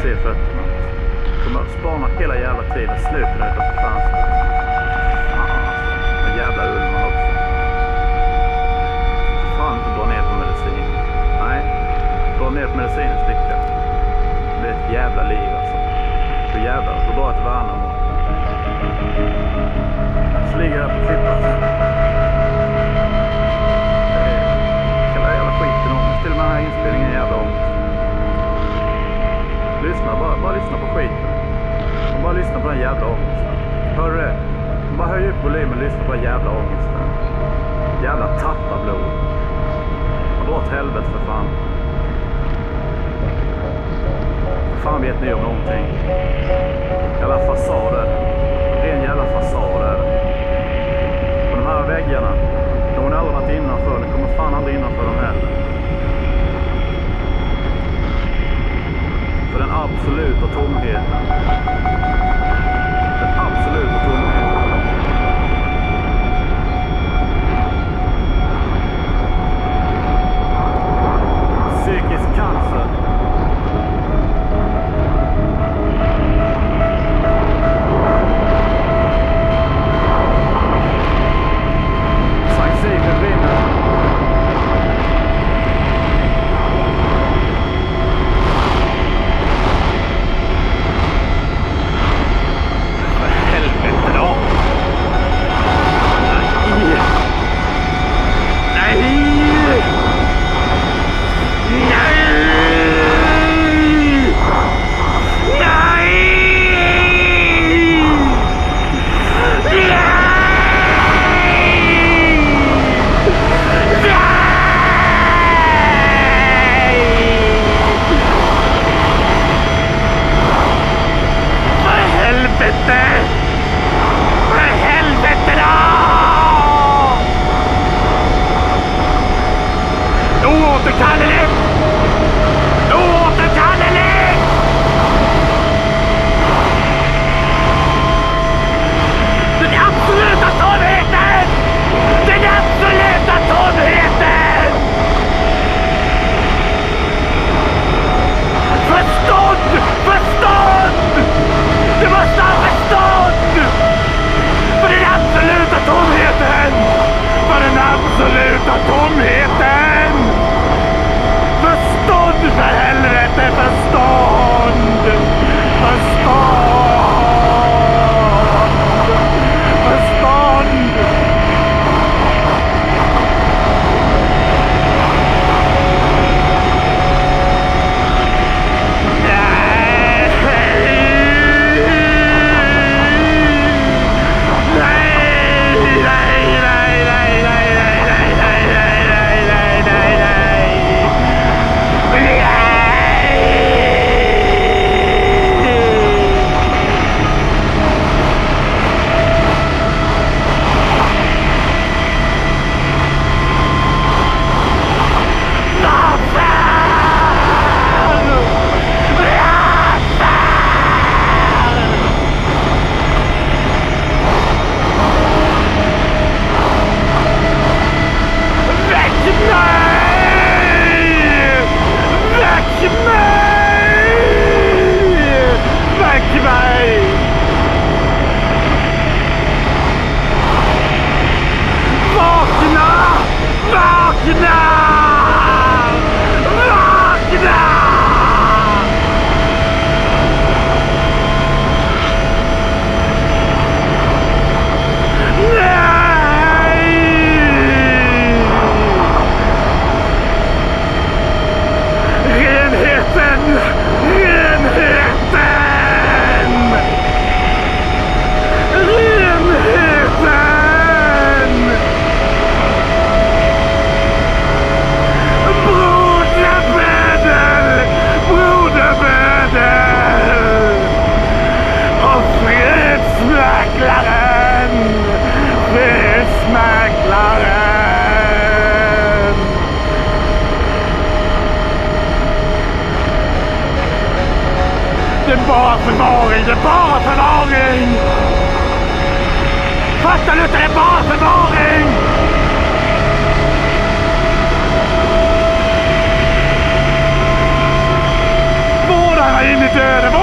se fötterna. Kommer att spana hela jävla tiden. Sluta nu utanför fönstret. Fan alltså. Den jävla Ullman också. Fan inte dra ner på medicin. Nej. Dra ner på medicinen sticka. Det är ett jävla liv alltså. Så jävlar. Så dra till Värnamo. Så ligger jag på klippan. Hela jävla skiten om. Till och med den här inspelningen är jävla ångest. Lyssna, bara lyssna på skiten. Och bara lyssna på den jävla ångesten. Hör du det? Bara höj upp volymen och lyssna på den jävla ångesten. Jävla tapparblod. Och dra åt helvete för fan. Fan vet ni om någonting? Jävla fasader. Ren jävla fasader. Och de här väggarna, de har aldrig varit innanför. De kommer fan aldrig innanför dem heller. För den absoluta tomheten. Den absoluta tomheten. Psykisk cancer. Saxifel vinner. Det är bara förvaring, det är bara förvaring! Fattar du inte, det är bara förvaring! Vårdarna bara in i döden.